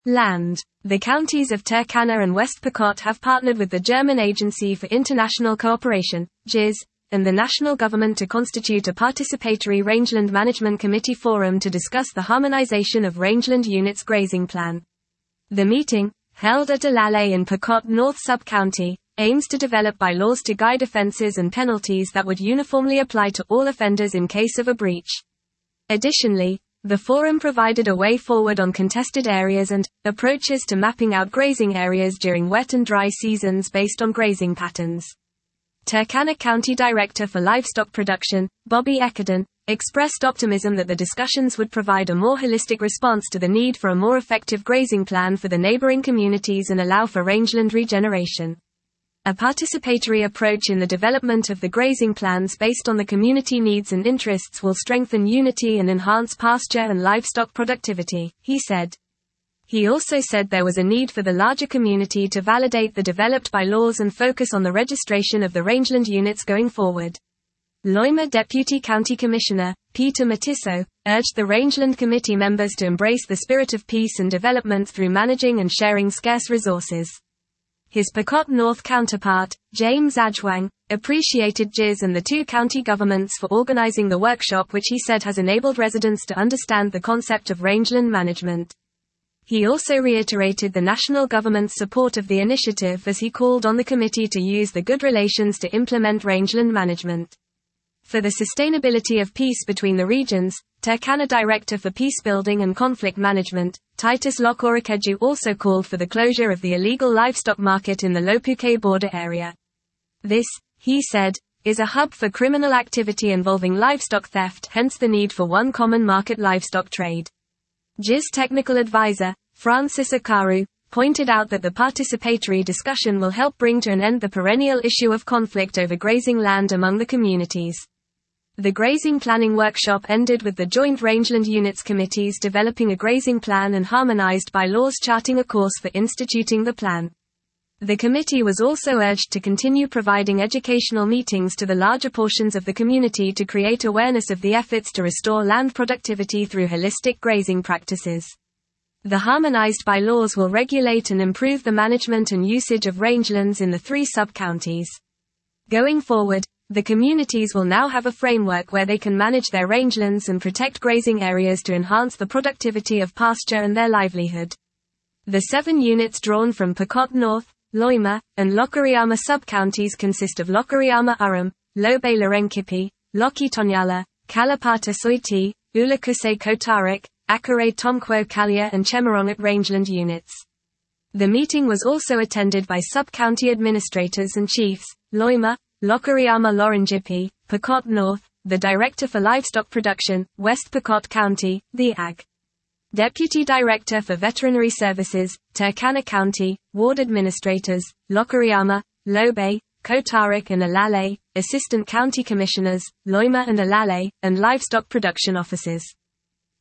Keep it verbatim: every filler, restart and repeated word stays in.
Land. The counties of Turkana and West Pokot have partnered with the German Agency for International Cooperation, G I Z, and the national government to constitute a participatory rangeland management committee forum to discuss the harmonization of rangeland units grazing plan. The meeting, held at Alale in Pokot North Sub-County, aims to develop bylaws to guide offences and penalties that would uniformly apply to all offenders in case of a breach. Additionally, the forum provided a way forward on contested areas and approaches to mapping out grazing areas during wet and dry seasons based on grazing patterns. Turkana County Director for Livestock Production, Bobby Ekerdon, expressed optimism that the discussions would provide a more holistic response to the need for a more effective grazing plan for the neighboring communities and allow for rangeland regeneration. A participatory approach in the development of the grazing plans based on the community needs and interests will strengthen unity and enhance pasture and livestock productivity, he said. He also said there was a need for the larger community to validate the developed bylaws and focus on the registration of the rangeland units going forward. Loima Deputy County Commissioner, Peter Matisso, urged the Rangeland Committee members to embrace the spirit of peace and development through managing and sharing scarce resources. His Pokot North counterpart, James Adjwang, appreciated G I Z and the two county governments for organizing the workshop, which he said has enabled residents to understand the concept of rangeland management. He also reiterated the national government's support of the initiative as he called on the committee to use the good relations to implement rangeland management. For the sustainability of peace between the regions, Turkana Director for Peacebuilding and Conflict Management, Titus Lokorakeju, also called for the closure of the illegal livestock market in the Lopuke border area. This, he said, is a hub for criminal activity involving livestock theft, hence the need for one common market livestock trade. G I Z technical advisor, Francis Akaru, pointed out that the participatory discussion will help bring to an end the perennial issue of conflict over grazing land among the communities. The grazing planning workshop ended with the joint rangeland units committees developing a grazing plan and harmonized bylaws charting a course for instituting the plan. The committee was also urged to continue providing educational meetings to the larger portions of the community to create awareness of the efforts to restore land productivity through holistic grazing practices. The harmonized bylaws will regulate and improve the management and usage of rangelands in the three sub-counties. Going forward, the communities will now have a framework where they can manage their rangelands and protect grazing areas to enhance the productivity of pasture and their livelihood. The seven units drawn from Pokot North, Loima, and Lokoriyama sub-counties consist of Lokoriyama Urum, Lobe Larenkipi, Loki Tonyala, Kalapata Soiti, Ulakuse Kotarik, Akare Tomkwo Kalya and Chemarongit rangeland units. The meeting was also attended by sub-county administrators and chiefs, Loima, Lokoriyama Loranjipi, Pokot North, the Director for Livestock Production, West Pokot County, the A G. Deputy Director for Veterinary Services, Turkana County, Ward Administrators, Lokoriyama, Lobe, Kotarik and Alale, Assistant County Commissioners, Loima and Alale, and Livestock Production Officers.